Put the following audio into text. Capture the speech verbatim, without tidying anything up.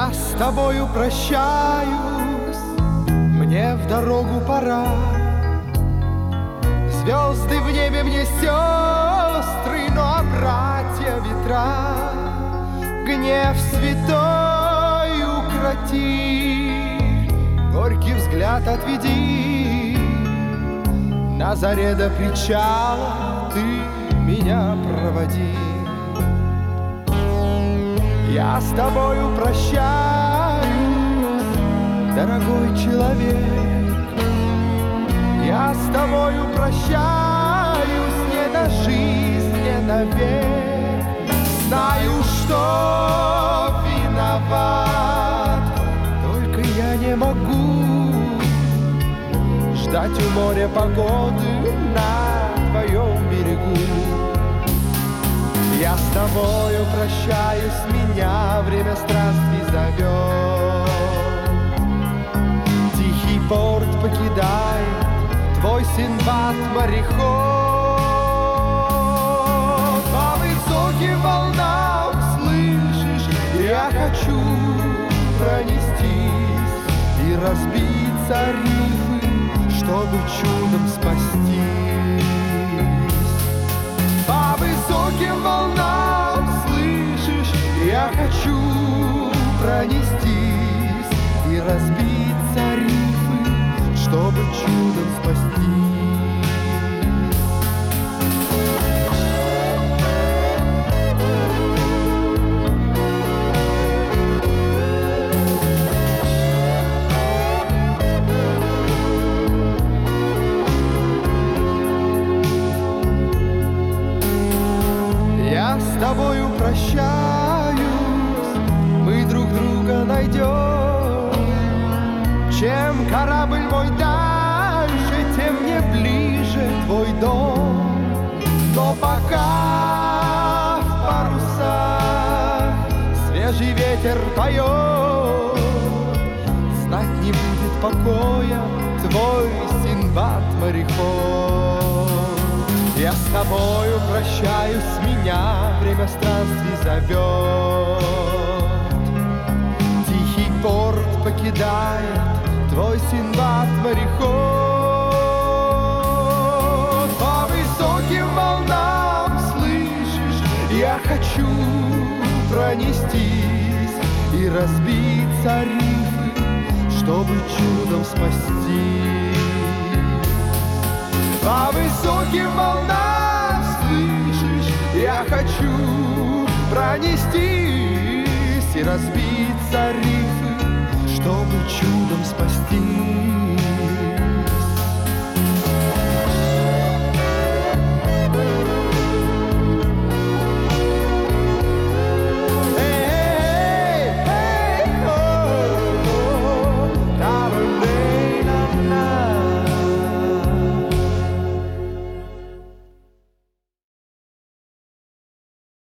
Я с тобою прощаюсь, мне в дорогу пора. Звезды в небе мне сестры, но а братья ветра. Гнев святой укроти, горький взгляд отведи. На заре до причала ты меня проводи. Я с тобою прощаюсь, дорогой человек. Я с тобою прощаюсь, не на жизнь, не навек. Знаю, что виноват, только я не могу ждать у моря погоды на твоем берегу. Я с тобою прощаюсь, меня время странствий зовет. Тихий порт покидает твой Синдбад мореход. По высоким волнам, слышишь, я хочу пронестись и разбиться рифы, чтобы чудом спастись. По высоким волнам, слышишь, я хочу пронестись и разбиться рифы, чтобы чудом спастись. Я с тобою прощаюсь, мы друг друга найдем. Чем корабль мой дальше, тем мне ближе твой дом. Но пока в парусах свежий ветер поет, знать не будет покоя твой Синдбад мореход. Я с тобою прощаюсь, меня время странствий зовет. Тихий порт покидает твой Синдбад мореход. По высоким волнам, слышишь, я хочу пронестись и разбиться рифы, чтобы чудом спастись. По высоким волнам, слышишь, я хочу пронестись и разбиться рифы, чтобы чудом спастись.